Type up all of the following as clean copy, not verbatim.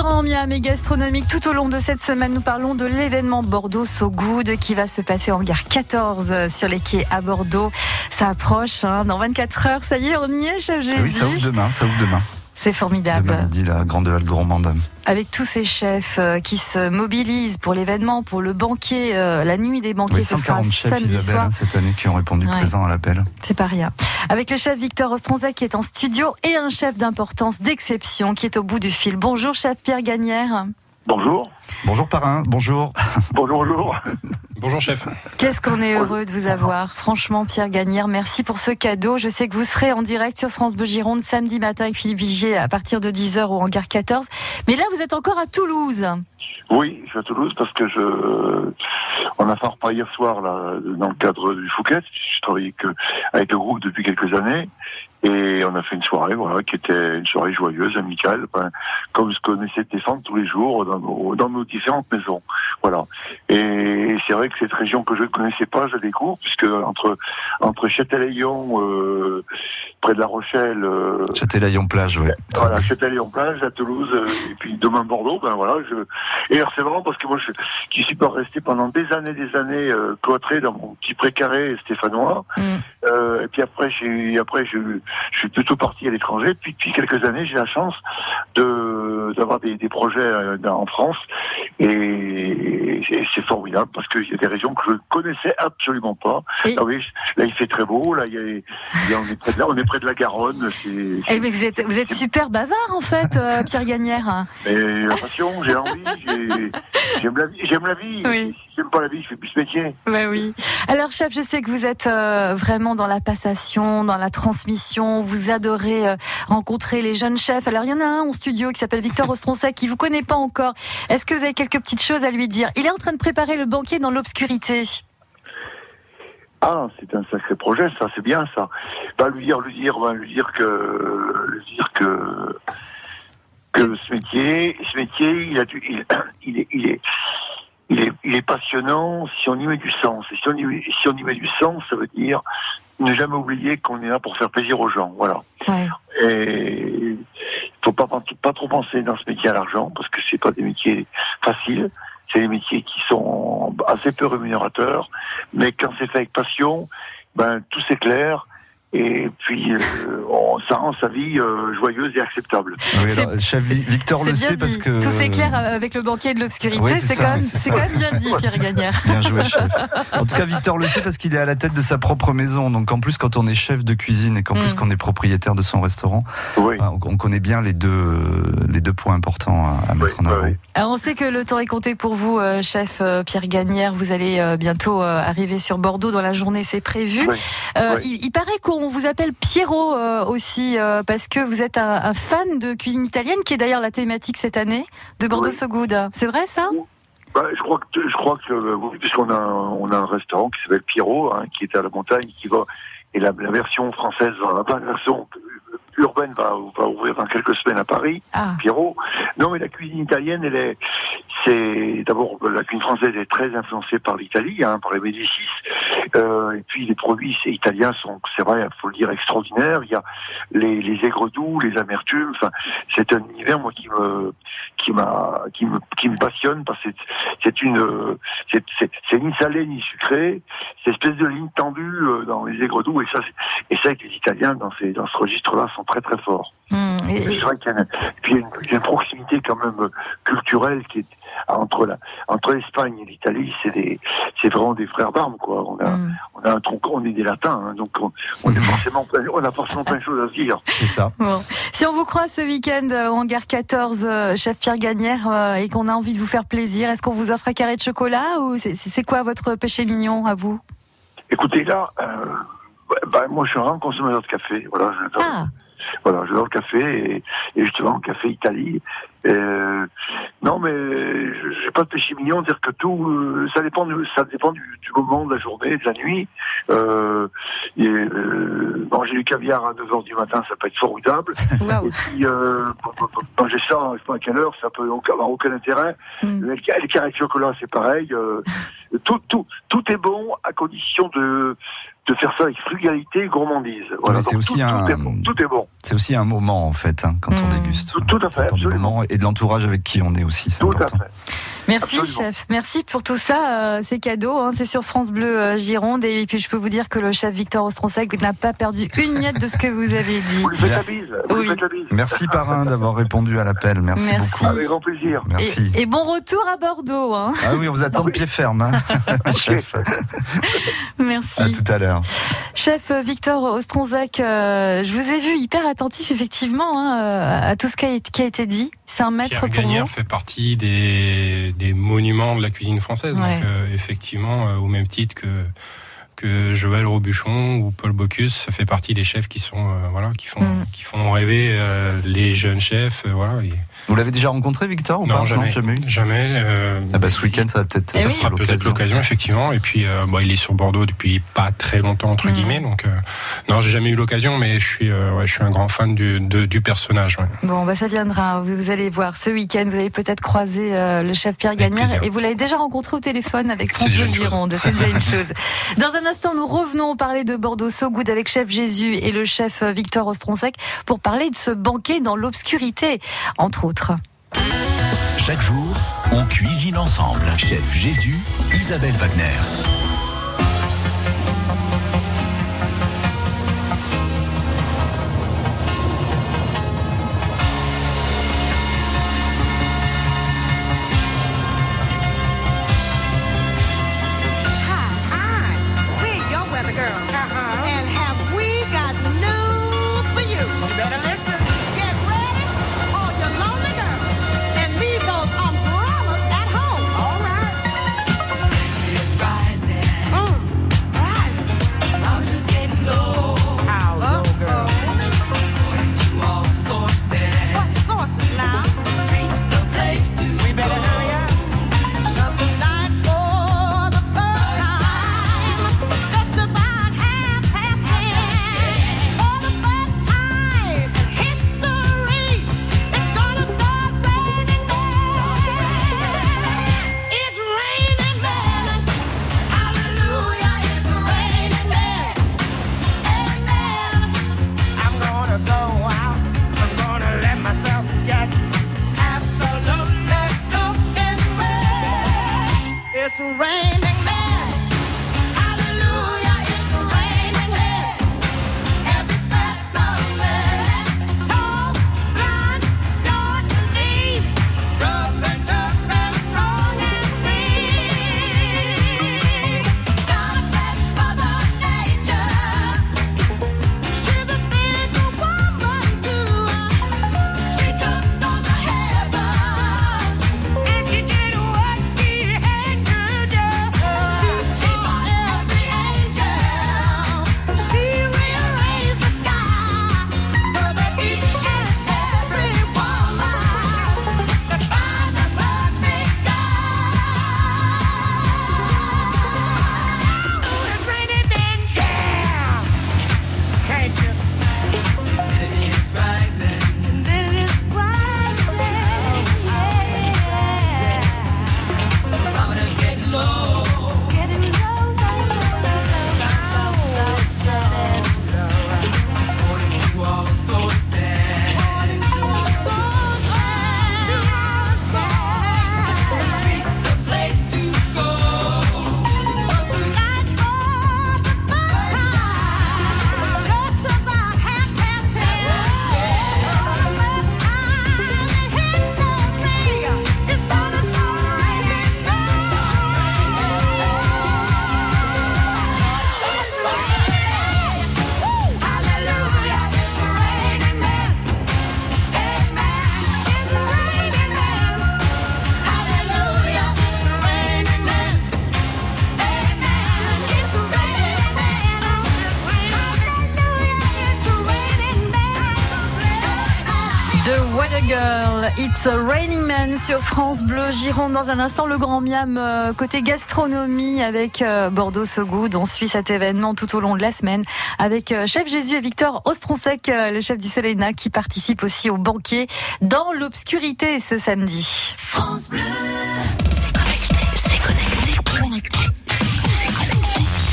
en Miami gastronomique. Tout au long de cette semaine, nous parlons de l'événement Bordeaux So Good qui va se passer en gare 14 sur les quais à Bordeaux. Ça approche dans 24 heures. Ça y est, on y est, chef Jésus. Oui, ça ouvre demain. C'est formidable. Demain midi, la grande halle gourmande. Avec tous ces chefs qui se mobilisent pour l'événement, pour le banquet, la nuit des banquets. Oui, Ce sera 140 chefs, samedi Isabelle, soir. cette année, qui ont répondu présent à l'appel. C'est pas rien. Avec le chef Victor Ostronzac qui est en studio et un chef d'importance, d'exception, qui est au bout du fil. Bonjour, chef Pierre Gagnère. Bonjour. Bonjour parrain, bonjour. Bonjour. Bonjour chef. Qu'est-ce qu'on est heureux de vous avoir. Franchement, Pierre Gagnère, merci pour ce cadeau. Je sais que vous serez en direct sur France Bleu Gironde samedi matin avec Philippe Vigier à partir de 10h au hangar 14. Mais là, vous êtes encore à Toulouse. Oui, je suis à Toulouse parce que on a fait un repas hier soir là, dans le cadre du Fouquet. Je travaille avec le groupe depuis quelques années. Et on a fait une soirée, qui était une soirée joyeuse, amicale, comme ce qu'on essaie de défendre tous les jours dans nos différentes maisons. Voilà. Et c'est vrai que cette région que je ne connaissais pas, je la découvre, puisque entre Châtelaillon, près de La Rochelle, Châtelaillon-Plage, oui. Voilà, Châtelaillon-Plage, à Toulouse, et puis demain Bordeaux, Et alors c'est marrant parce que moi, qui suis pas resté pendant des années, cloîtré dans mon petit précaré stéphanois. Et puis après, je suis plutôt parti à l'étranger. Puis depuis quelques années, j'ai la chance d'avoir des projets en France. Et c'est formidable parce qu'il y a des régions que je ne connaissais absolument pas. Ah oui, là, il fait très beau. Là, on est près de la Garonne. Mais vous êtes super bavard, en fait, Pierre Gagnère. Mais la passion, j'ai envie, j'aime la vie. Oui. Si j'aime pas la vie, je fais plus ce métier. Oui. Alors, chef, je sais que vous êtes vraiment dans la passation, dans la transmission. Vous adorez rencontrer les jeunes chefs. Alors, il y en a un en studio qui s'appelle Victor Ostronzac, qui vous connaît pas encore. Est-ce que vous avez quelques petites choses à lui dire? Il est en train de préparer le banquet dans l'obscurité. Ah, c'est un sacré projet, ça, c'est bien, ça. Lui dire que ce métier, il est passionnant si on y met du sens. Et si on y met du sens, ça veut dire ne jamais oublier qu'on est là pour faire plaisir aux gens. Voilà. Ouais. Et il faut pas trop penser dans ce métier à l'argent, parce que c'est pas des métiers faciles. C'est des métiers qui sont assez peu rémunérateurs, mais quand c'est fait avec passion, tout s'éclaire. Et puis, ça rend sa vie joyeuse et acceptable. Oui, alors, le chef Victor le sait parce que... Tout s'éclaire avec le banquet de l'obscurité, oui, c'est quand même bien dit, Pierre Gagnère. Bien joué, chef. En tout cas, Victor le sait parce qu'il est à la tête de sa propre maison. Donc en plus, quand on est chef de cuisine et qu'en plus qu'on est propriétaire de son restaurant, on connaît bien les deux points importants à mettre en avant. Oui. Alors, on sait que le temps est compté pour vous, chef Pierre Gagnère. Vous allez bientôt arriver sur Bordeaux dans la journée, c'est prévu. Il paraît qu'on vous appelle Pierrot aussi parce que vous êtes un fan de cuisine italienne, qui est d'ailleurs la thématique cette année de Bordeaux So Good. C'est vrai ça? Je crois que oui, puisqu'on a un restaurant qui s'appelle Pierrot, qui est à la montagne, et la version française, la version urbaine va ouvrir dans quelques semaines à Paris. Pierrot. Non, mais la cuisine italienne, d'abord, la cuisine française est très influencée par l'Italie, par les Médicis. Et puis les produits italiens sont, c'est vrai, il faut le dire, extraordinaires. Il y a les aigres doux, les amertumes. Enfin, c'est un univers, moi, qui me passionne, parce que c'est ni salé ni sucré. C'est une espèce de ligne tendue dans les aigres doux, et ça, que les Italiens dans ce registre-là sont très très forts. C'est vrai qu'il y a une proximité quand même culturelle qui est entre l'Espagne et l'Italie. C'est vraiment des frères d'armes, quoi. On a un tronc, on est des latins, donc on a forcément plein de choses à se dire. C'est ça. Bon. Si on vous croise ce week-end au hangar 14, chef Pierre Gagnère, et qu'on a envie de vous faire plaisir, est-ce qu'on vous offre un carré de chocolat, ou c'est quoi votre péché mignon à vous? Écoutez, là, moi je suis un grand consommateur de café. J'adore le café, et justement le café Italie. Non, mais j'ai pas de péché mignon, dire que tout, ça dépend du moment, de la journée, de la nuit. Manger du caviar à 9h du matin, ça peut être formidable. Wow. Et puis manger ça, je sais pas à quelle heure, ça peut avoir aucun intérêt. Le carré de chocolat, c'est pareil. Tout est bon à condition de de faire ça avec frugalité et gourmandise. Voilà, c'est aussi tout est bon. C'est aussi un moment, en fait, quand on déguste. Tout à fait, absolument. Et de l'entourage avec qui on est aussi, c'est important. Tout à fait. Merci, chef. Merci pour tout ça. C'est cadeau, c'est sur France Bleu Gironde. Et puis, je peux vous dire que le chef Victor Ostronsac n'a pas perdu une miette de ce que vous avez dit. Vous lui faites la bise. Merci, parrain, d'avoir répondu à l'appel. Merci beaucoup. Avec grand plaisir. Merci. Et bon retour à Bordeaux. Ah oui, on vous attend de pied ferme, chef. Merci. À tout à l'heure. Chef Victor Ostronsac, je vous ai vu hyper attentif, effectivement, à tout ce qui a été dit. C'est un maître Pierre pour Gagnère vous. fait partie des monuments de la cuisine française. Ouais. Donc, effectivement, au même titre que Joël Robuchon ou Paul Bocuse, ça fait partie des chefs qui sont qui font rêver les jeunes chefs. Vous l'avez déjà rencontré, Victor, ou non, pas? jamais. Jamais. Ce week-end, ça va peut-être l'occasion, effectivement. Et puis, il est sur Bordeaux depuis pas très longtemps, entre guillemets. Donc, non, j'ai jamais eu l'occasion, mais je suis un grand fan du personnage. Ouais. Bon, ça viendra. Vous allez voir ce week-end. Vous allez peut-être croiser le chef Pierre Gagnère, et vous l'avez déjà rencontré au téléphone avec France Bleu Gironde. C'est déjà une chose. Dans un instant, nous revenons parler de Bordeaux So Good avec chef Jésus et le chef Victor Ostronsac pour parler de ce banquet dans l'obscurité, entre autres. Chaque jour, on cuisine ensemble. Chef Jésus, Isabelle Wagner. Girl, It's a Raining Man sur France Bleu Gironde. Dans un instant, le grand miam côté gastronomie avec Bordeaux So Good. On suit cet événement tout au long de la semaine avec chef Jésus et Victor Ostronsac, le chef du Soleilna, qui participe aussi au banquet dans l'obscurité ce samedi. France Bleu, c'est connecté.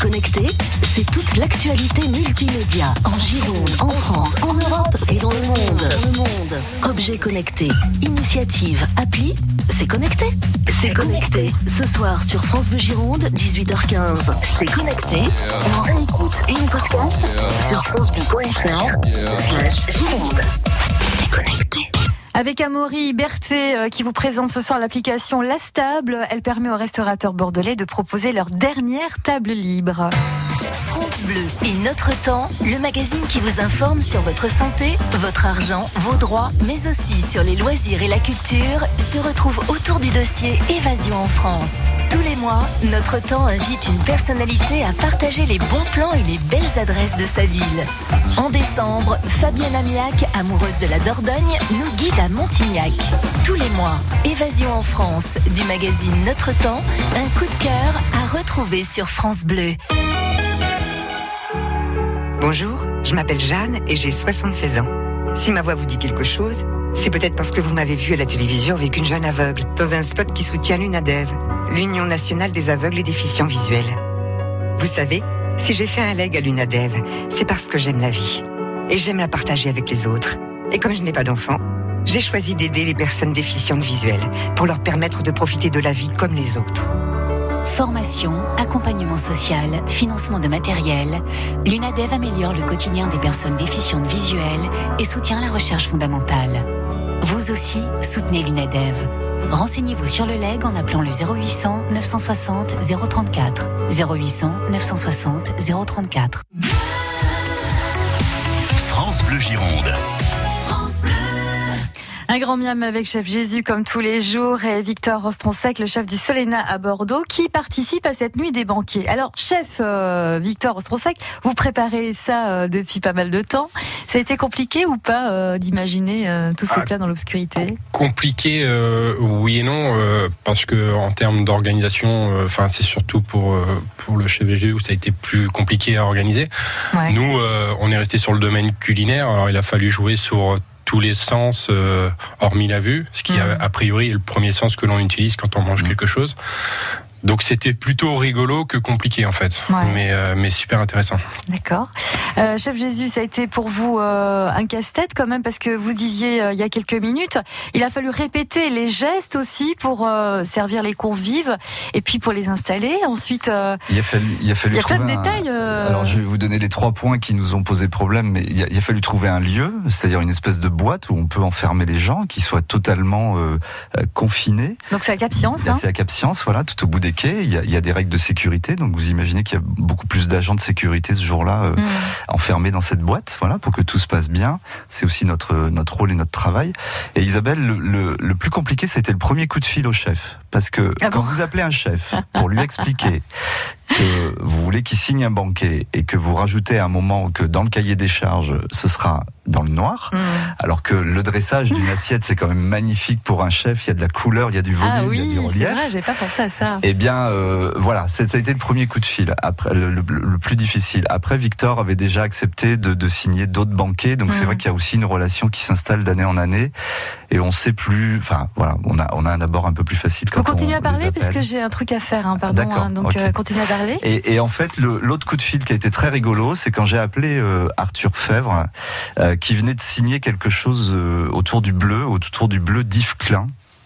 Connecté, c'est toute l'actualité multimédia en Gironde, en France, en Europe et dans le monde. Objet connecté, initiative, appli, c'est connecté. C'est connecté. Ce soir sur France Bleu Gironde, 18h15. C'est connecté. On réécoute et on podcast sur francebleu.fr/Gironde. C'est connecté. Avec Amaury Berthet qui vous présente ce soir l'application La Stable. Elle permet aux restaurateurs bordelais de proposer leur dernière table libre. France Bleu et Notre Temps, le magazine qui vous informe sur votre santé, votre argent, vos droits, mais aussi sur les loisirs et la culture, se retrouve autour du dossier Évasion en France. Tous les mois, Notre Temps invite une personnalité à partager les bons plans et les belles adresses de sa ville. En décembre, Fabienne Amiac, amoureuse de la Dordogne, nous guide à Montignac. Tous les mois, Évasion en France, du magazine Notre Temps, un coup de cœur à retrouver sur France Bleu. Bonjour, je m'appelle Jeanne et j'ai 76 ans. Si ma voix vous dit quelque chose, c'est peut-être parce que vous m'avez vue à la télévision avec une jeune aveugle, dans un spot qui soutient l'UNADEV, l'Union nationale des aveugles et déficients visuels. Vous savez, si j'ai fait un leg à l'UNADEV, c'est parce que j'aime la vie. Et j'aime la partager avec les autres. Et comme je n'ai pas d'enfants, j'ai choisi d'aider les personnes déficientes visuelles pour leur permettre de profiter de la vie comme les autres. Formation, accompagnement social, financement de matériel, l'UNADEV améliore le quotidien des personnes déficientes visuelles et soutient la recherche fondamentale. Vous aussi, soutenez l'UNADEV. Renseignez-vous sur le leg en appelant le 0800 960 034. 0800 960 034. France Bleu Gironde. Un grand miam avec Chef Jésus comme tous les jours et Victor Ostronsec, le chef du Solena à Bordeaux, qui participe à cette nuit des banquets. Alors, chef Victor Ostronsec, vous préparez ça depuis pas mal de temps. Ça a été compliqué ou pas d'imaginer tous ces plats dans l'obscurité ? Compliqué, oui et non, parce que en termes d'organisation, c'est surtout pour le chef Jésus où ça a été plus compliqué à organiser. Ouais. Nous, on est resté sur le domaine culinaire. Alors, il a fallu jouer sur tous les sens, hormis la vue, ce qui a priori est le premier sens que l'on utilise quand on mange quelque chose. Donc c'était plutôt rigolo que compliqué en fait, mais super intéressant. D'accord. Chef Jésus, ça a été pour vous un casse-tête quand même, parce que vous disiez il y a quelques minutes, il a fallu répéter les gestes aussi pour servir les convives et puis pour les installer. Ensuite, il a fallu trouver plein de détails. Alors je vais vous donner les 3 points qui nous ont posé problème, mais il a fallu trouver un lieu, c'est-à-dire une espèce de boîte où on peut enfermer les gens, qui soient totalement confinés. Donc c'est à Cap-Science. C'est à Cap-Science, voilà, tout au bout des quais. Il y a des règles de sécurité, donc vous imaginez qu'il y a beaucoup plus d'agents de sécurité ce jour-là enfermés dans cette boîte, voilà, pour que tout se passe bien. C'est aussi notre rôle et notre travail. Et Isabelle, le plus compliqué, ça a été le premier coup de fil au chef, parce que quand vous appelez un chef pour lui expliquer que vous voulez qu'il signe un banquet et que vous rajoutez à un moment que dans le cahier des charges, ce sera dans le noir, alors que le dressage d'une assiette, c'est quand même magnifique pour un chef, il y a de la couleur, il y a du volume, il y a du relief. C'est vrai, j'avais pas pensé à ça. Eh bien, voilà, ça a été le premier coup de fil, après, le plus difficile. Après, Victor avait déjà accepté de signer d'autres banquets, donc c'est vrai qu'il y a aussi une relation qui s'installe d'année en année, et on sait plus, enfin, voilà, on a un abord un peu plus facile quand on les appelle. Vous continuez à parler, parce que j'ai un truc à faire, pardon, donc okay. Continuez à parler. Et en fait, l'autre coup de fil qui a été très rigolo, c'est quand j'ai appelé Arthur Fèvre, qui venait de signer quelque chose autour du bleu d'Yves Klein.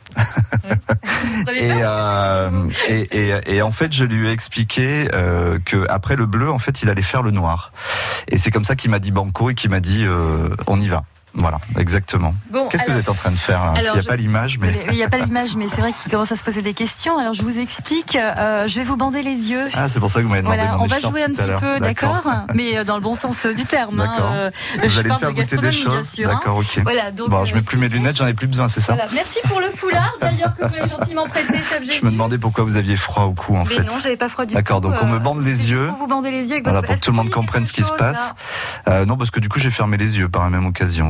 Et en fait, je lui ai expliqué que après le bleu, en fait, il allait faire le noir. Et c'est comme ça qu'il m'a dit banco et qu'il m'a dit on y va. Voilà, exactement. Bon, qu'est-ce que vous êtes en train de faire là ? Il n'y a pas l'image, mais... Il n'y a pas l'image, mais c'est vrai qu'il commence à se poser des questions. Alors je vous explique, je vais vous bander les yeux. Ah, c'est pour ça que vous m'avez demandé on va jouer un petit peu, d'accord ? Mais dans le bon sens du terme. D'accord. Vous allez me faire goûter des choses. Sûr, d'accord, ok. Voilà, donc, bon, je mets plus mes lunettes, j'en ai plus besoin, c'est ça ? Voilà. Merci pour le foulard, d'ailleurs, que vous m'avez gentiment prêté, chef Jésus. Je me demandais pourquoi vous aviez froid au cou, en fait. Mais non, j'avais pas froid du tout. D'accord, donc on me bande les yeux. Pour vous bander les yeux. Voilà, pour que tout le monde comprenne ce qui se passe. Non, parce que du coup, j'ai fermé les yeux par la même occasion.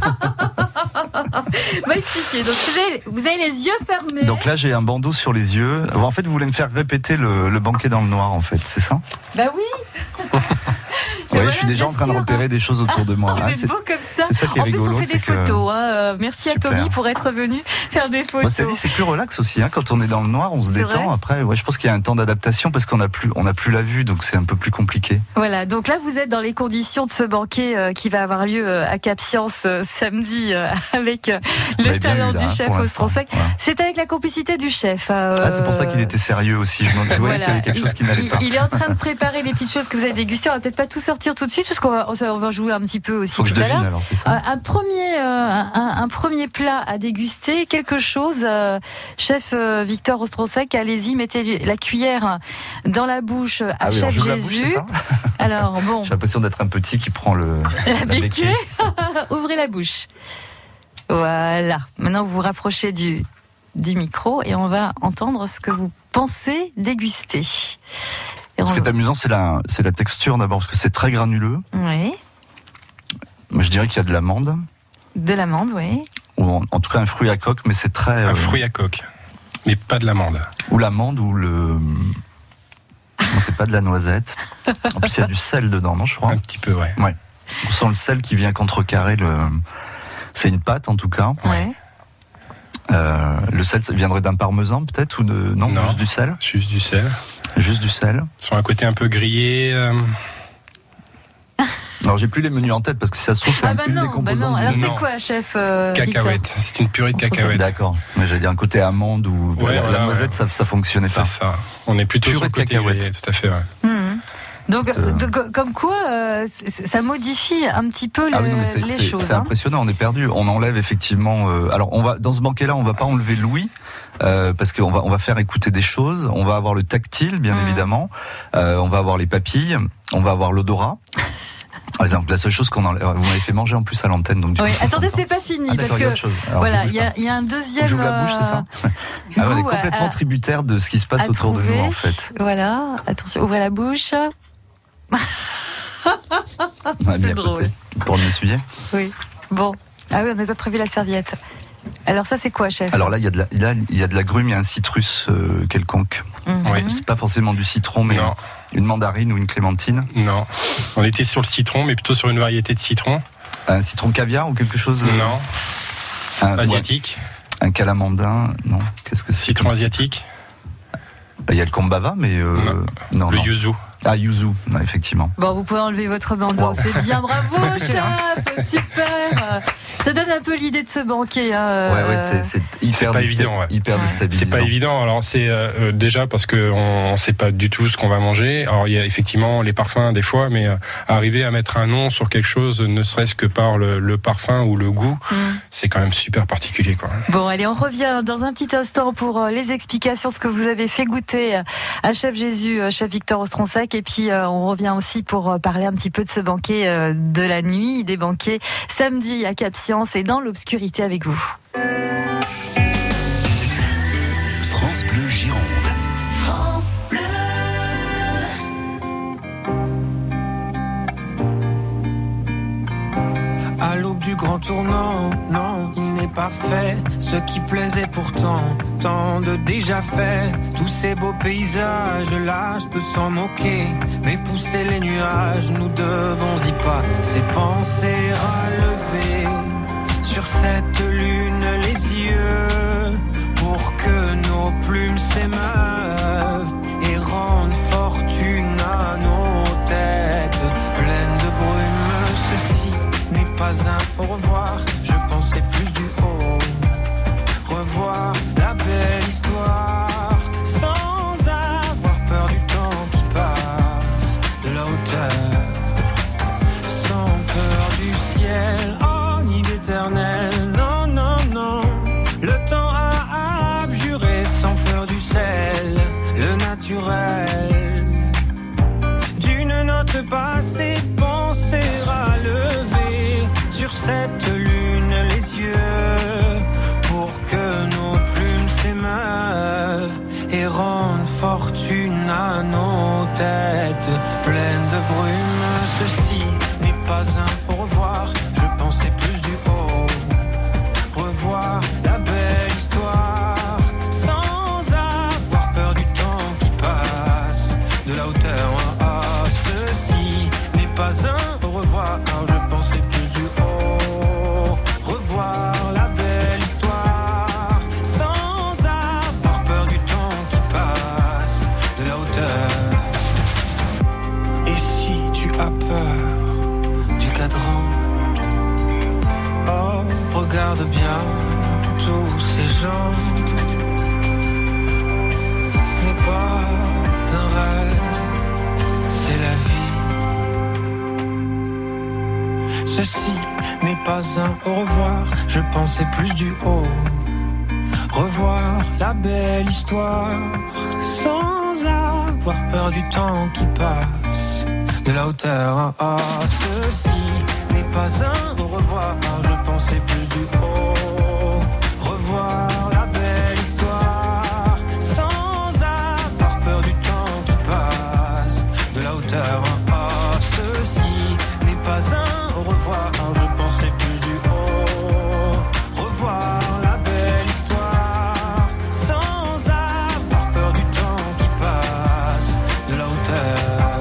Va expliquer. Donc vous avez les yeux fermés. Donc là j'ai un bandeau sur les yeux. En fait vous voulez me faire répéter le banquet dans le noir en fait, c'est ça ? Bah oui. Oui, voilà, je suis déjà en train de repérer des choses autour de moi. C'est beau comme ça. C'est ça qui est rigolo. En plus, on fait des photos. Merci super. À Tommy pour être venu faire des photos. Moi, c'est plus relax aussi. Quand on est dans le noir, on se détend. Vrai. Après, je pense qu'il y a un temps d'adaptation parce qu'on n'a plus la vue, donc c'est un peu plus compliqué. Voilà. Donc là, vous êtes dans les conditions de ce banquet qui va avoir lieu à Cap Science samedi avec le talent du chef Ostronsac. Voilà. C'est avec la complicité du chef. C'est pour ça qu'il était sérieux aussi. Je voyais qu'il y avait quelque chose qui n'allait pas. Il est en train de préparer les petites choses que vous avez dégustées. On va peut-être pas tout sortir tout de suite parce qu'on va jouer un petit peu aussi. Faut que je devine, alors, c'est ça. Un premier plat à déguster, quelque chose. Chef Victor Ostronsac, allez-y, mettez la cuillère dans la bouche à Chef Jésus. Alors bon. J'ai l'impression d'être un petit qui prend la béquille. Ouvrez la bouche. Voilà. Maintenant, vous vous rapprochez du micro et on va entendre ce que vous pensez déguster. Ce qui est amusant, c'est la texture d'abord, parce que c'est très granuleux. Oui. Je dirais qu'il y a de l'amande. De l'amande, oui. Ou en tout cas un fruit à coque, mais c'est très... Un fruit à coque, mais pas de l'amande. Ou l'amande, ou le... Non, c'est pas de la noisette. En plus, il y a du sel dedans, non, je crois. Un petit peu, ouais. On sent le sel qui vient contrecarrer le... C'est une pâte, en tout cas. Ouais. Le sel, ça viendrait d'un parmesan, peut-être, ou de... Non, juste du sel. Juste du sel. Juste du sel. Sur un côté un peu grillé. Alors j'ai plus les menus en tête parce que si ça se trouve c'est une des composants. Alors c'est quoi, chef Cacahuètes. C'est une purée de cacahuètes. D'accord. Mais j'allais dire un côté amande ou la noisette, ça fonctionnait pas. C'est ça. On est plutôt purée sur le côté cacahuètes. Tout à fait. Ouais. Donc, comme quoi, ça modifie un petit peu les choses. C'est impressionnant, on est perdu. On enlève effectivement. Alors, dans ce banquet-là, on va pas enlever l'ouïe parce qu'on va faire écouter des choses. On va avoir le tactile, bien évidemment. On va avoir les papilles. On va avoir l'odorat. Donc la seule chose qu'on enlève, vous m'avez fait manger en plus à l'antenne, donc du coup, attendez, c'est pas fini parce que voilà, il y a un deuxième. J'ouvre la bouche, c'est ça. On est complètement tributaire de ce qui se passe autour de nous, en fait. Voilà, attention, ouvrez la bouche. C'est drôle. Pour m'essuyer. Oui. Bon. Ah oui, on n'avait pas prévu la serviette. Alors ça, c'est quoi, chef ? Alors là, il y a de l'agrumes, il y a un citrus quelconque. Oui. C'est pas forcément du citron, mais une mandarine ou une clémentine. Non. On était sur le citron, mais plutôt sur une variété de citron. Un citron caviar ou quelque chose Non. Asiatique. Un calamandin. Non. Qu'est-ce que c'est ? Citron asiatique. Il y a le kombava, mais non. Le yuzu. Ah, yuzu, effectivement. Bon, vous pouvez enlever votre bandeau, c'est bien, bravo, chef, super. Ça donne un peu l'idée de ce banquet. C'est hyper déstabilisant. C'est pas évident. Alors c'est déjà parce que on sait pas du tout ce qu'on va manger. Alors il y a effectivement les parfums des fois, mais arriver à mettre un nom sur quelque chose, ne serait-ce que par le parfum ou le goût, c'est quand même super particulier, quoi. Bon, allez, on revient dans un petit instant pour les explications, ce que vous avez fait goûter à Chef Jésus, Chef Victor Ostronsac. Et puis on revient aussi pour parler un petit peu de ce banquet de la nuit, des banquets samedi à Cap Science et dans l'obscurité avec vous. France Bleu Gironde. France Bleu. À l'aube du grand tournant, non, il n'est pas fait ce qui plaisait pourtant, tant de déjà fait. Tous ces beaux paysages, là, je peux s'en moquer, mais pousser les nuages, nous devons y pas. Ces pensées relever sur cette lune les yeux, pour que nos plumes s'émeuvent et rendent fortune à nos têtes pleines de brume. Ceci n'est pas un au revoir, je pensais plus du haut. Revoir la belle histoire, sans avoir peur du temps qui passe, de la hauteur, sans peur du ciel, en ni d'éternel, non, non. gens. Ce n'est pas un rêve, c'est la vie. Ceci n'est pas un au revoir, je pensais plus du haut. Revoir la belle histoire sans avoir peur du temps qui passe. De la hauteur, ceci n'est pas un au revoir, je pensais plus du haut. Revoir la belle histoire sans avoir peur du temps qui passe. De la hauteur, ceci n'est pas un au revoir, je pensais plus du haut. Revoir la belle histoire sans avoir peur du temps qui passe. De la hauteur.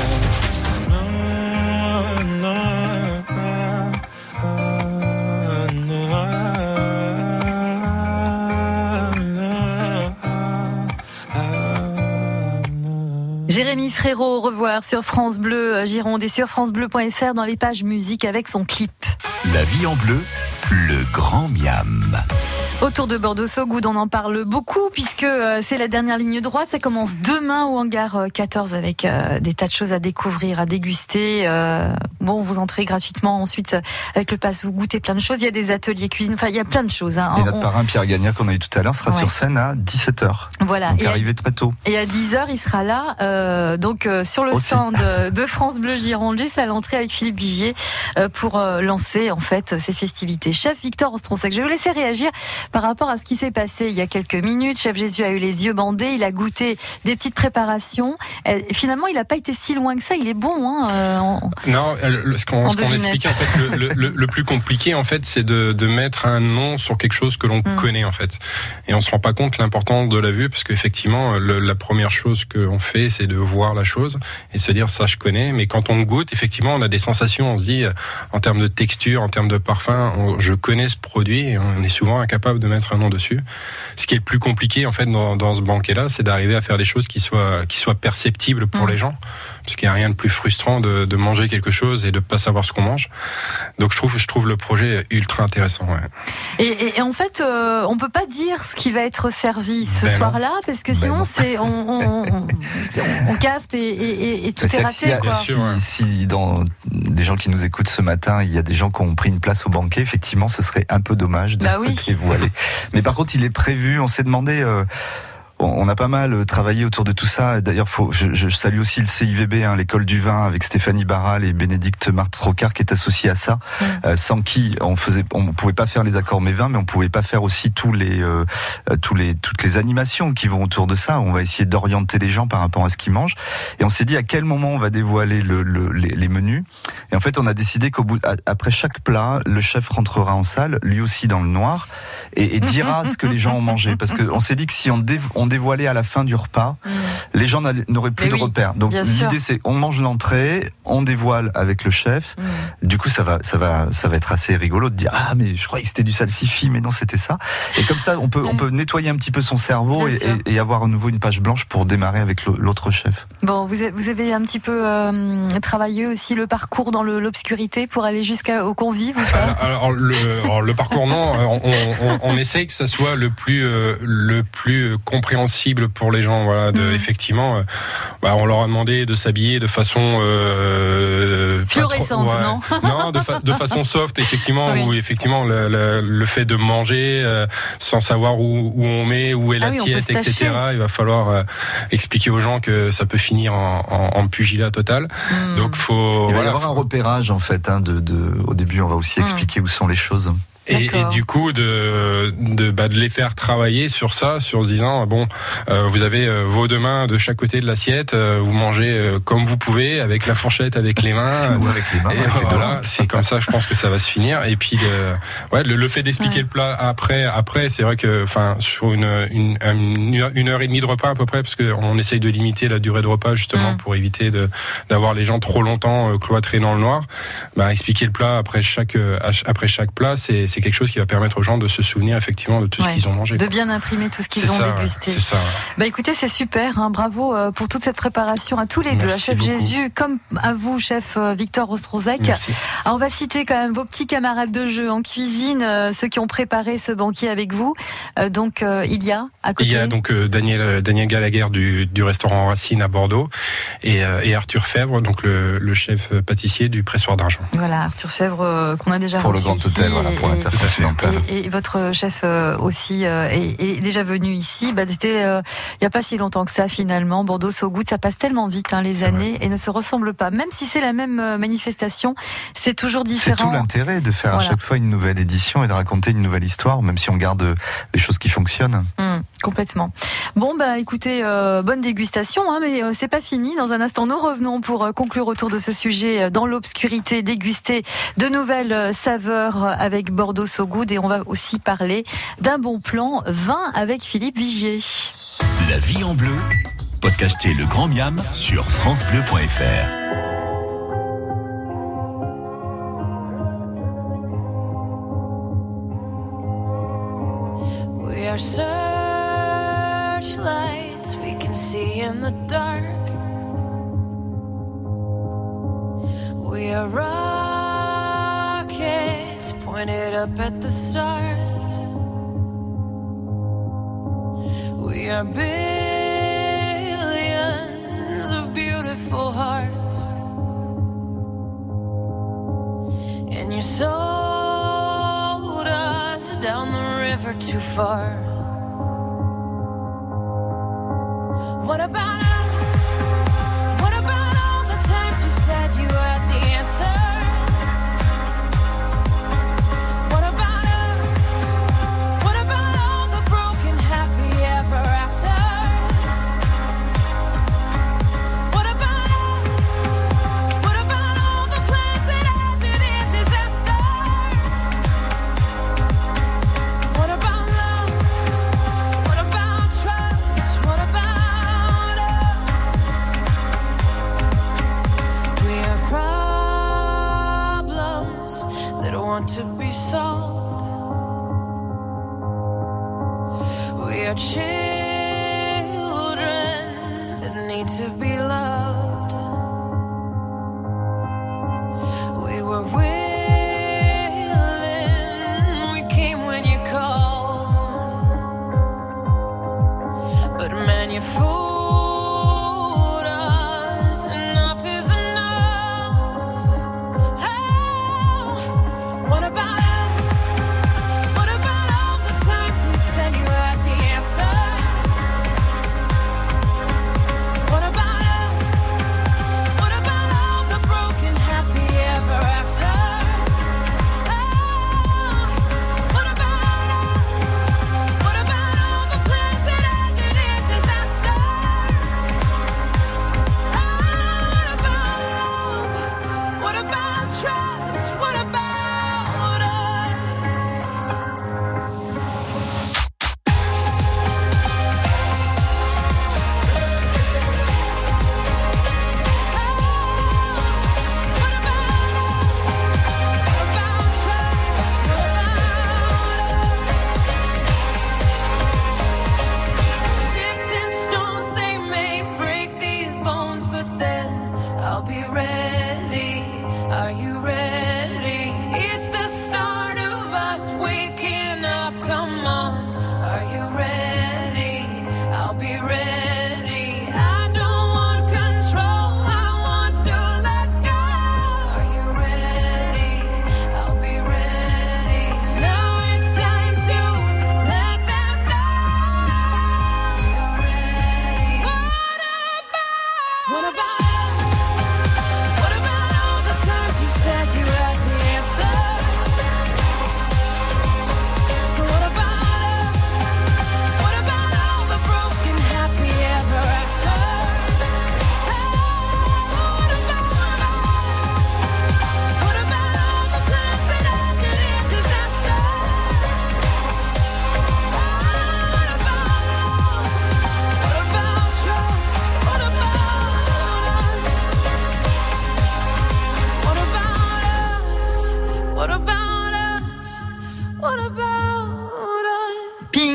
Jérémy Frérot, au revoir sur France Bleu Gironde et sur francebleu.fr dans les pages musique avec son clip. La vie en bleu, le grand miam. Autour de Bordeaux-Sogoud, on en parle beaucoup puisque c'est la dernière ligne droite. Ça commence demain au hangar 14 avec des tas de choses à découvrir, à déguster. Bon, vous entrez gratuitement. Ensuite, avec le pass, vous goûtez plein de choses. Il y a des ateliers cuisine. Enfin, il y a plein de choses. Hein. Et notre parrain Pierre Gagnère, qu'on a eu tout à l'heure, sera sur scène à 17h. Voilà. Donc arrivé très tôt. Et à 10h, il sera là. Donc sur le stand de France Bleu Gironde, juste à l'entrée avec Philippe Vigier pour lancer en fait ces festivités. Chef Victor Ostronsac, je vais vous laisser réagir par rapport à ce qui s'est passé il y a quelques minutes. Chef Jésus a eu les yeux bandés, il a goûté des petites préparations. Finalement, il n'a pas été si loin que ça. Il est bon, hein. Non, ce qu'on expliquait en fait, le plus compliqué en fait, c'est de mettre un nom sur quelque chose que l'on connaît en fait. Et on se rend pas compte l'importance de la vue, parce qu'effectivement, la première chose qu'on fait, c'est de voir la chose et se dire ça je connais. Mais quand on goûte, effectivement, on a des sensations. On se dit en termes de texture, en termes de parfum, je connais ce produit. Et on est souvent incapable de mettre un nom dessus. Ce qui est le plus compliqué en fait dans ce banquet-là, c'est d'arriver à faire des choses qui soient perceptibles pour les gens, parce qu'il n'y a rien de plus frustrant de manger quelque chose et de pas savoir ce qu'on mange. Donc je trouve le projet ultra intéressant. Ouais. Et en fait, on peut pas dire ce qui va être servi ce soir-là, parce que sinon c'est on cafte et tout est raté. Si dans des gens qui nous écoutent ce matin, il y a des gens qui ont pris une place au banquet, effectivement, ce serait un peu dommage de dévoiler. Mais par contre, il est prévu, on s'est demandé... On a pas mal travaillé autour de tout ça. D'ailleurs, je salue aussi le CIVB, l'école du vin, avec Stéphanie Barral et Bénédicte Martrocard, qui est associée à ça. Sans qui on pouvait pas faire les accords mes vins, mais on pouvait pas faire aussi toutes les animations qui vont autour de ça. On va essayer d'orienter les gens par rapport à ce qu'ils mangent. Et on s'est dit à quel moment on va dévoiler les menus. Et en fait, on a décidé après chaque plat, le chef rentrera en salle, lui aussi dans le noir, et dira ce que les gens ont mangé. Parce que on s'est dit que si on dévoilé à la fin du repas, les gens n'auraient plus de repères. Donc l'idée c'est on mange l'entrée, on dévoile avec le chef. Du coup ça va être assez rigolo de dire mais je croyais que c'était du salsifis, mais non c'était ça. Et comme ça on peut nettoyer un petit peu son cerveau et avoir à nouveau une page blanche pour démarrer avec l'autre chef. Bon, vous avez un petit peu travaillé aussi le parcours dans l'obscurité pour aller jusqu'aux convives ou pas? Alors le parcours non, on essaye que ça soit le plus compréhensible pour les gens, voilà. Effectivement, on leur a demandé de s'habiller de façon fluorescente, non, de façon soft, effectivement, où effectivement le fait de manger sans savoir où on met, où est l'assiette, etc. Il va falloir expliquer aux gens que ça peut finir en pugilat total. Donc il va y avoir un repérage en fait. Au début, on va aussi expliquer où sont les choses. Et du coup de les faire travailler sur ça, sur se disant vous avez vos deux mains de chaque côté de l'assiette, vous mangez comme vous pouvez, avec la fourchette, avec les mains, ou avec les mains. Et voilà, c'est comme ça, je pense que ça va se finir. Et puis le fait d'expliquer le plat après, c'est vrai que sur une heure et demie de repas à peu près, parce que on essaye de limiter la durée de repas justement pour éviter d'avoir les gens trop longtemps cloîtrés dans le noir. Expliquer le plat après chaque plat, c'est c'est quelque chose qui va permettre aux gens de se souvenir effectivement de tout ce qu'ils ont mangé. De bien imprimer tout ce qu'ils ont dégusté. C'est ça. Bah écoutez, c'est super. Bravo pour toute cette préparation à tous les deux, à Chef beaucoup. Jésus, comme à vous, Chef Victor Ostrozek. Merci. Alors, on va citer quand même vos petits camarades de jeu en cuisine, ceux qui ont préparé ce banquier avec vous. Donc il y a à côté. Il y a donc Daniel Gallagher du restaurant Racine à Bordeaux et Arthur Fèvre, donc le chef pâtissier du Pressoir d'Argent. Voilà, Arthur Fèvre qu'on a déjà pour reçu le Grand Hôtel, voilà, pour l'intercontinental. Et votre chef aussi est déjà venu ici. C'était il n'y a pas si longtemps que ça finalement. Bordeaux So Good, ça passe tellement vite les années et ne se ressemble pas. Même si c'est la même manifestation, c'est toujours différent. C'est tout l'intérêt de faire à chaque fois une nouvelle édition et de raconter une nouvelle histoire, même si on garde les choses qui fonctionnent. Complètement. Bon, écoutez, bonne dégustation, mais c'est pas fini. Dans un instant, nous revenons pour conclure autour de ce sujet dans l'obscurité, déguster de nouvelles saveurs avec Bordeaux So Good, et on va aussi parler d'un bon plan vin avec Philippe Vigier. La vie en bleu, podcastez le Grand Miam sur francebleu.fr. We are searchlights we can see in the dark. We are rockets pointed up at the stars. We are billions of beautiful hearts. And you sold us down the river too far. What about us? What about all the times you said you had the answers? What about us? What about all the broken happy ever afters? What about us? What about all the plans that ended in disaster? What about love? What about trust? What about us? We are problems that want to be solved. We are children that need to be loved. We were willing, we came when you called. But man, you fooled us. Enough is enough. Oh, what about us? What about all the times you said you had the answers? What about us? What about all the broken happy ever after? Oh, what about us? What about all the plans that ended in disaster? Oh, what about love? What about trust? What about us? What about trust? What about us? Sticks and stones, they may break these bones, but then I'll be ready. Are you ready? It's the start of us waking up. Come on, are you ready? I'll be ready. I don't want control, I want to let go. Are you ready? I'll be ready. 'Cause now it's time to let them know. You're ready. What about us? What about all the times you said you had the answers? So what about us? What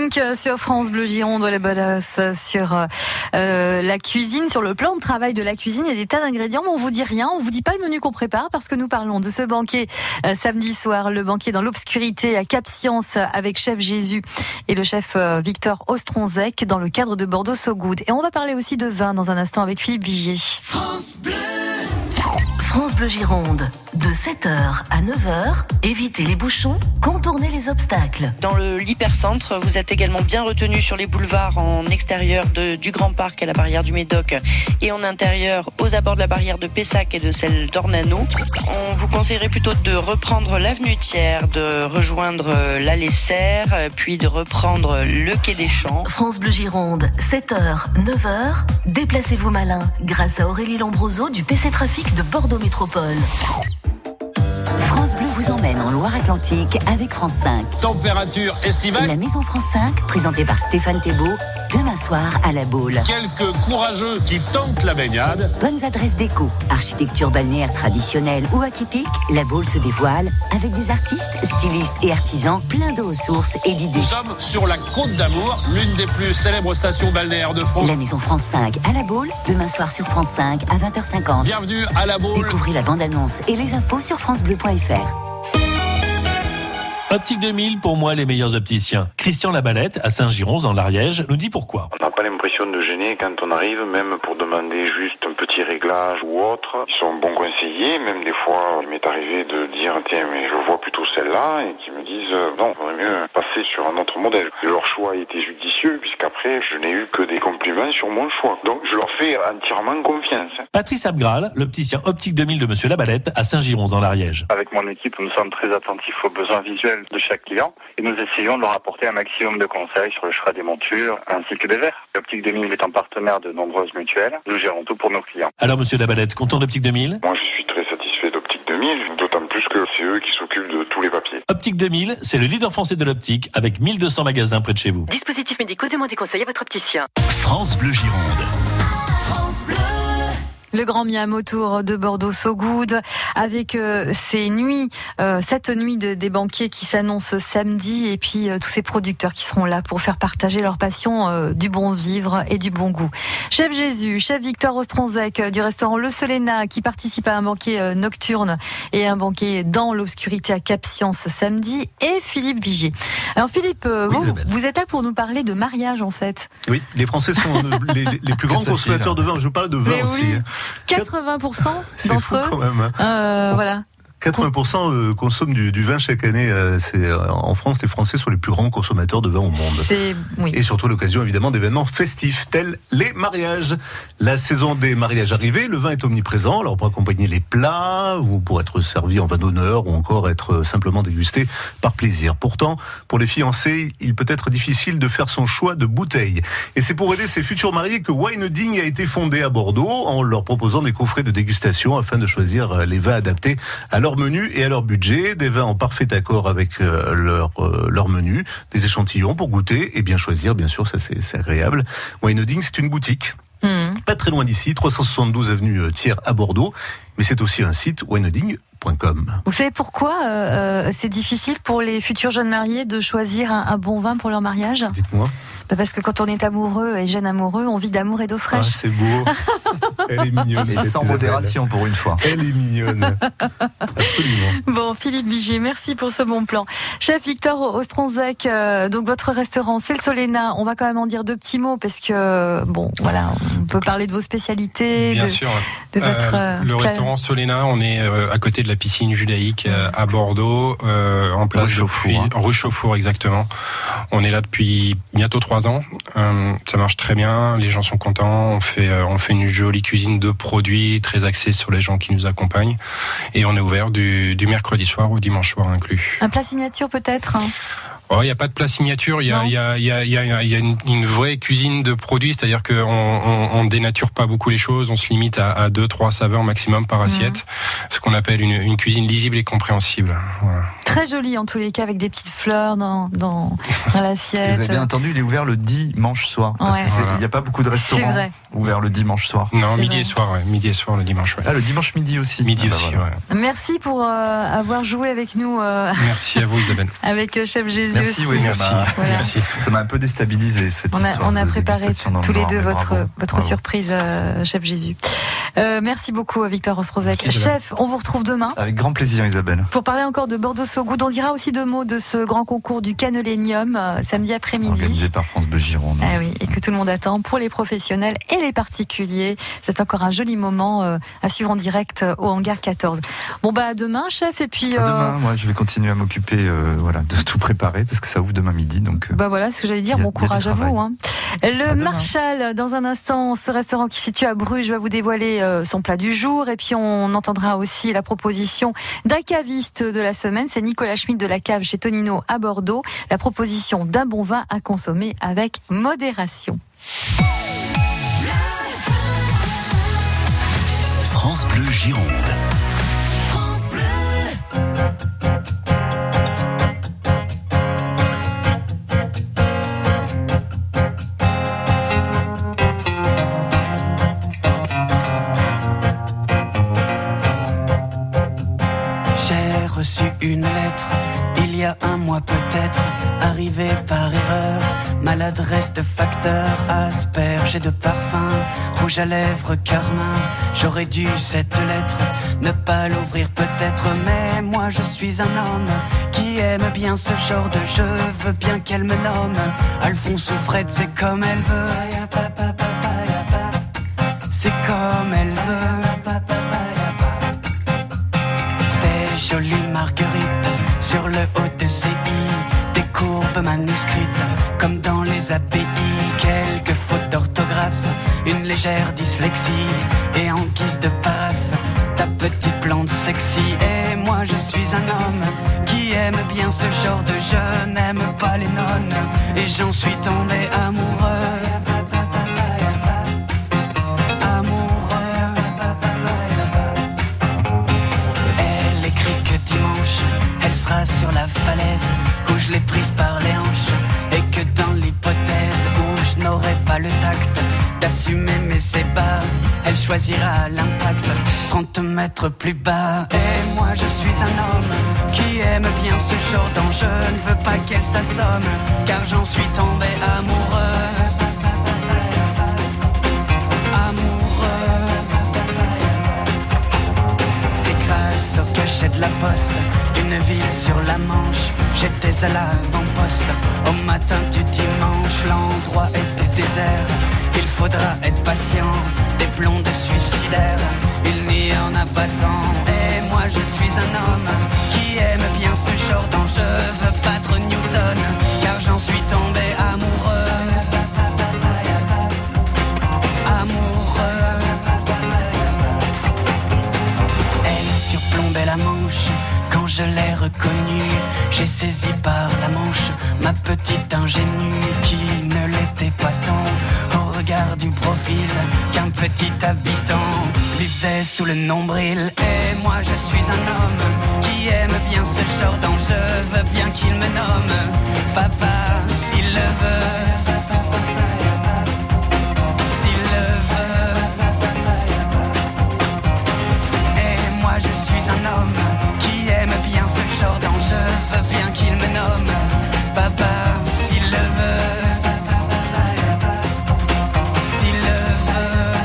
Pink sur France Bleu Gironde, les bodas sur la cuisine, sur le plan de travail de la cuisine. Il y a des tas d'ingrédients, mais on vous dit rien, on vous dit pas le menu qu'on prépare parce que nous parlons de ce banquet samedi soir, le banquet dans l'obscurité à Cap-Science avec chef Jésus et le chef Victor Ostronzec dans le cadre de Bordeaux So Good. Et on va parler aussi de vin dans un instant avec Philippe Vigier. France Bleu. France Bleu Gironde, de 7h à 9h, évitez les bouchons, contournez les obstacles. Dans l'hypercentre, vous êtes également bien retenu sur les boulevards en extérieur du Grand Parc à la barrière du Médoc et en intérieur aux abords de la barrière de Pessac et de celle d'Ornano. On vous conseillerait plutôt de reprendre l'avenue Thiers, de rejoindre l'allée Serre, puis de reprendre le quai des Champs. France Bleu Gironde, 7h, 9h, déplacez-vous malin grâce à Aurélie Lombroso du PC Trafic de Bordeaux Métropole. France Bleu vous emmène en Loire-Atlantique avec France 5. Température estivale. La Maison France 5, présentée par Stéphane Thébault, demain soir à La Baule. Quelques courageux qui tentent la baignade. Bonnes adresses déco, architecture balnéaire traditionnelle ou atypique, La Baule se dévoile avec des artistes, stylistes et artisans pleins de ressources et d'idées. Nous sommes sur la Côte d'Amour, l'une des plus célèbres stations balnéaires de France. La Maison France 5 à La Baule, demain soir sur France 5 à 20h50. Bienvenue à La Baule. Découvrez la bande-annonce et les infos sur francebleu.fr. Optique 2000, pour moi, les meilleurs opticiens. Christian Labalette, à Saint-Girons, dans l'Ariège, nous dit pourquoi. On n'a pas l'impression de gêner quand on arrive, même pour demander juste un petit réglage ou autre. Ils sont bons conseillers, même des fois, il m'est arrivé de dire, tiens, mais je vois plutôt celle-là, et qu'ils me disent, non, il vaudrait mieux passer sur un autre modèle. Et leur choix a été judicieux, puisqu'après, je n'ai eu que des compliments sur mon choix. Donc, je leur fais entièrement confiance. Patrice Abgral, l'opticien Optique 2000 de Monsieur Labalette, à Saint-Girons, dans l'Ariège. Avec mon équipe, nous sommes très attentifs aux besoins visuels de chaque client et nous essayons de leur apporter un maximum de conseils sur le choix des montures ainsi que des verres. Optique 2000 est en partenaire de nombreuses mutuelles. Nous gérons tout pour nos clients. Alors Monsieur Labalette, content d'Optique 2000 ? Moi je suis très satisfait d'Optique 2000, d'autant plus que c'est eux qui s'occupent de tous les papiers. Optique 2000, c'est le leader français de l'optique avec 1200 magasins près de chez vous. Dispositifs médicaux, demandez conseil à votre opticien. France Bleu Gironde. France Bleu. Le Grand Miam autour de Bordeaux So Good avec ces nuits, cette nuit des banquiers qui s'annonce samedi et puis tous ces producteurs qui seront là pour faire partager leur passion du bon vivre et du bon goût. Chef Jésus, chef Victor Ostronzec du restaurant Le Soléna qui participe à un banquet nocturne et un banquet dans l'obscurité à Cap-Science samedi et Philippe Vigier. Alors Philippe, vous êtes là pour nous parler de mariage en fait. Oui, les Français sont les plus grands consommateurs de vin. Je parle de vin aussi. Oui. 80% d'entre eux. Quand même, hein. Voilà. 80% consomment du vin chaque année. En France, les Français sont les plus grands consommateurs de vin au monde. Oui. Et surtout l'occasion évidemment d'événements festifs tels les mariages. La saison des mariages arrivée, le vin est omniprésent. Alors pour accompagner les plats, ou pour être servi en vin d'honneur, ou encore être simplement dégusté par plaisir. Pourtant, pour les fiancés, il peut être difficile de faire son choix de bouteille. Et c'est pour aider ces futurs mariés que Wineding a été fondé à Bordeaux en leur proposant des coffrets de dégustation afin de choisir les vins adaptés à leur menu et à leur budget, des vins en parfait accord avec leur menu, des échantillons pour goûter et bien choisir, bien sûr, ça c'est agréable. Wineding, c'est une boutique, pas très loin d'ici, 372 avenue Thiers à Bordeaux, mais c'est aussi un site wineding.com. Vous savez pourquoi c'est difficile pour les futurs jeunes mariés de choisir un bon vin pour leur mariage ? Dites-moi. Parce que quand on est amoureux et jeune amoureux, on vit d'amour et d'eau fraîche. Ah, c'est beau. Elle est mignonne. Et sans modération pour une fois. Elle est mignonne. Absolument. Bon, Philippe Vigier, merci pour ce bon plan. Chef Victor Ostronzec, donc votre restaurant, c'est le Soléna. On va quand même en dire deux petits mots parce que, bon, voilà, on peut parler de vos spécialités. Bien sûr. De votre le restaurant Soléna, on est à côté de la piscine judaïque à Bordeaux, en place rue Chauffour, exactement. On est là depuis bientôt 3 ans. Ça marche très bien, les gens sont contents. On fait une jolie cuisine de produits très axée sur les gens qui nous accompagnent. Et on est ouvert du mercredi soir au dimanche soir inclus. Un plat signature peut-être ? Oh, il n'y a pas de plat signature, il y a une vraie cuisine de produits, c'est-à-dire qu'on dénature pas beaucoup les choses, on se limite à 2-3 saveurs maximum par assiette, ce qu'on appelle une cuisine lisible et compréhensible. Voilà. Très joli en tous les cas, avec des petites fleurs dans l'assiette. Vous avez bien entendu, il est ouvert le dimanche soir, parce qu'il n'y a pas beaucoup de restaurants ouverts le dimanche soir. Non, midi et soir le dimanche. Ouais. Ah, le dimanche midi aussi. Midi aussi, voilà. Merci pour avoir joué avec nous. Merci à vous Isabelle. Avec Chef Jésus. Merci, aussi. oui, Merci. Ça m'a un peu déstabilisé cette histoire. On a préparé tous les deux bravo. votre surprise, chef Jésus. Merci beaucoup, Victor Osrozek. Chef, on vous retrouve demain. Avec grand plaisir, Isabelle. Pour parler encore de Bordeaux-So Good, on dira aussi 2 mots de ce grand concours du Canolénium samedi après-midi. Organisé par France Bleu Gironde. Ah oui, et que tout le monde attend pour les professionnels et les particuliers. C'est encore un joli moment à suivre en direct au hangar 14. Bon à demain, chef, et puis demain, moi je vais continuer à m'occuper de tout préparer parce que ça ouvre demain midi. Donc voilà ce que j'allais dire. Bon courage à vous. Hein. Le Marshall, dans un instant, ce restaurant qui se situe à Bruges, va vous dévoiler son plat du jour, et puis on entendra aussi la proposition d'un caviste de la semaine. C'est Nicolas Schmitt de la cave chez Tonino à Bordeaux. La proposition d'un bon vin à consommer avec modération. France Bleu Gironde. France Bleu. J'ai reçu une lettre il y a un mois peut-être, arrivée par erreur. Maladresse de facteur, asperge et de parfum, rouge à lèvres, carmin. J'aurais dû cette lettre ne pas l'ouvrir peut-être, mais moi je suis un homme qui aime bien ce genre de jeu. Veux bien qu'elle me nomme Alphonse ou Fred, c'est comme elle veut. C'est comme elle veut. Des jolies marguerites sur le haut de ses i, des courbes manuscrites comme dans les API, quelques fautes d'orthographe, une légère dyslexie, et en guise de paraphe, ta petite plante sexy. Et moi je suis un homme qui aime bien ce genre de jeu, n'aime pas les nonnes, et j'en suis tombé amoureux. Elle écrit que dimanche, elle sera sur la falaise où je l'ai prise par les hanches, et que dans l'hypothèse où je n'aurai pas le tact d'assumer mes ébats, elle choisira l'impact 30 mètres plus bas. Et moi je suis un homme qui aime bien ce genre d'enjeu, ne veux pas qu'elle s'assomme, car j'en suis tombé amoureux. Grâce au cachet de la poste d'une ville sur la Manche, j'étais à l'avant-poste. Au matin du dimanche, l'endroit était désert. Il faudra être patient, des blondes suicidaires, il n'y en a pas 100. Et moi je suis un homme qui aime bien ce genre d'enjeu, veux battre Newton, car j'en suis tombé amoureux. Surplombait la Manche, quand je l'ai reconnue, j'ai saisi par la manche ma petite ingénue, qui ne l'était pas tant au regard du profil qu'un petit habitant lui faisait sous le nombril. Et moi je suis un homme qui aime bien ce genre d'enjeu, veux bien qu'il me nomme papa s'il le veut. Un homme qui aime bien ce genre d'enjeu, veux bien qu'il me nomme papa s'il le veut. S'il le veut.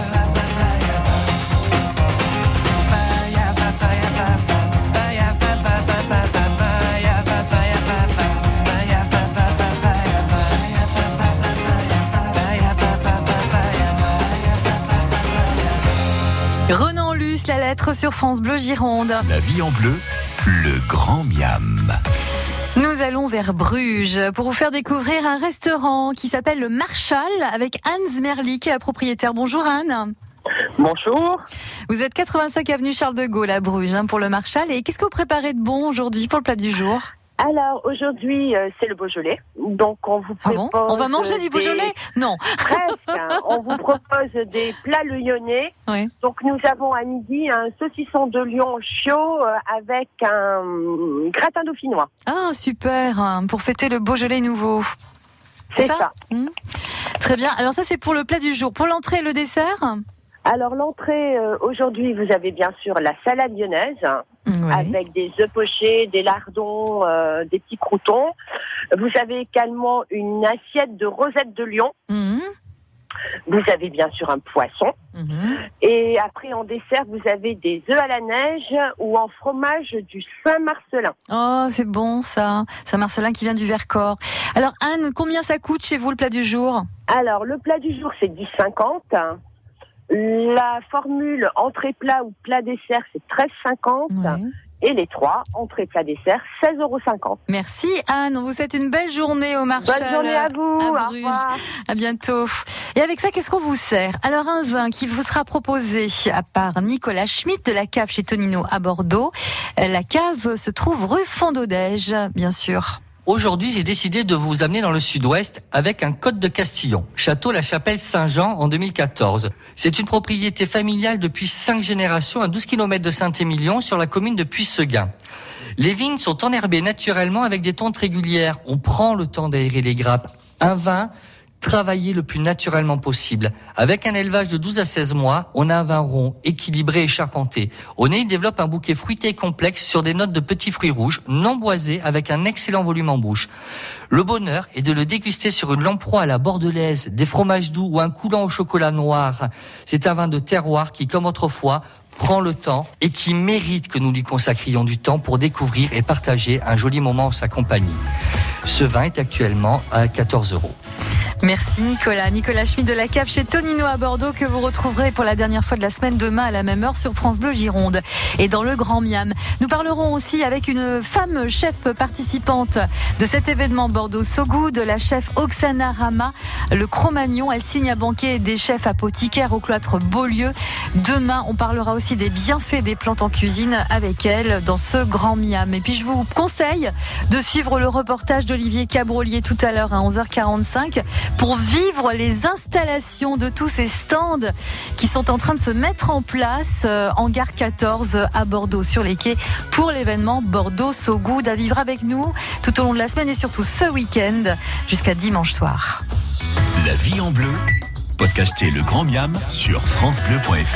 Renan Luce, la lettre sur France Bleu Gironde. La vie en bleu, le grand miam. Nous allons vers Bruges pour vous faire découvrir un restaurant qui s'appelle le Marshall avec Hans Merli qui est la propriétaire. Bonjour Anne. Bonjour. Vous êtes 85 avenue Charles de Gaulle à Bruges pour le Marshall. Et qu'est-ce que vous préparez de bon aujourd'hui pour le plat du jour ? Alors aujourd'hui c'est le Beaujolais, donc on vous propose. Ah bon ? On va manger du Beaujolais ? Non. Presque. On vous propose des plats lyonnais. Oui. Donc nous avons à midi un saucisson de Lyon chaud avec un gratin dauphinois. Ah super, pour fêter le Beaujolais nouveau. C'est ça. Très bien. Alors ça c'est pour le plat du jour. Pour l'entrée et le dessert ? Alors l'entrée aujourd'hui vous avez bien sûr la salade lyonnaise. avec des œufs pochés, des lardons, des petits croûtons. Vous avez également une assiette de rosette de lion. Vous avez bien sûr un poisson. Et après, en dessert, vous avez des œufs à la neige ou en fromage du Saint-Marcelin. Oh, c'est bon ça. Saint-Marcelin qui vient du Vercors. Alors Anne, combien ça coûte chez vous le plat du jour ? Alors, le plat du jour, c'est 10,50. La formule entrée-plat ou plat-dessert, c'est 13,50. Et les 3, entrée, plat, dessert, 16,50 €. Merci Anne, on vous souhaite une belle journée au Marchal. Bonne journée à vous, à Bruges. Au revoir. À bientôt. Et avec ça, qu'est-ce qu'on vous sert ? Alors un vin qui vous sera proposé par Nicolas Schmitt de la cave chez Tonino à Bordeaux. La cave se trouve rue Fondodège, bien sûr. Aujourd'hui, j'ai décidé de vous amener dans le sud-ouest avec un Côte de Castillon, château La Chapelle Saint-Jean en 2014. C'est une propriété familiale depuis 5 générations à 12 km de Saint-Émilion sur la commune de Puisseguin. Les vignes sont enherbées naturellement avec des tontes régulières. On prend le temps d'aérer les grappes. Un vin travailler le plus naturellement possible. Avec un élevage de 12 à 16 mois, on a un vin rond, équilibré et charpenté. Au nez, il développe un bouquet fruité et complexe sur des notes de petits fruits rouges, non boisés, avec un excellent volume en bouche. Le bonheur est de le déguster sur une lamproie à la bordelaise, des fromages doux ou un coulant au chocolat noir. C'est un vin de terroir qui, comme autrefois, prend le temps et qui mérite que nous lui consacrions du temps pour découvrir et partager un joli moment en sa compagnie. Ce vin est actuellement à 14 €. Merci Nicolas. Nicolas Schmitt de la cave chez Tonino à Bordeaux que vous retrouverez pour la dernière fois de la semaine demain à la même heure sur France Bleu Gironde. Et dans le Grand Miam, nous parlerons aussi avec une femme chef participante de cet événement Bordeaux So Good, la chef Oksana Rama, le Cro-Magnon. Elle signe à banquet des chefs apothicaires au cloître Beaulieu. Demain, on parlera aussi des bienfaits des plantes en cuisine avec elle dans ce Grand Miam. Et puis je vous conseille de suivre le reportage d'Olivier Cabrolier tout à l'heure à 11h45 pour vivre les installations de tous ces stands qui sont en train de se mettre en place en gare 14 à Bordeaux sur les quais pour l'événement Bordeaux So Good à vivre avec nous tout au long de la semaine et surtout ce week-end jusqu'à dimanche soir. La vie en bleu, podcastez le Grand Miam sur francebleu.fr.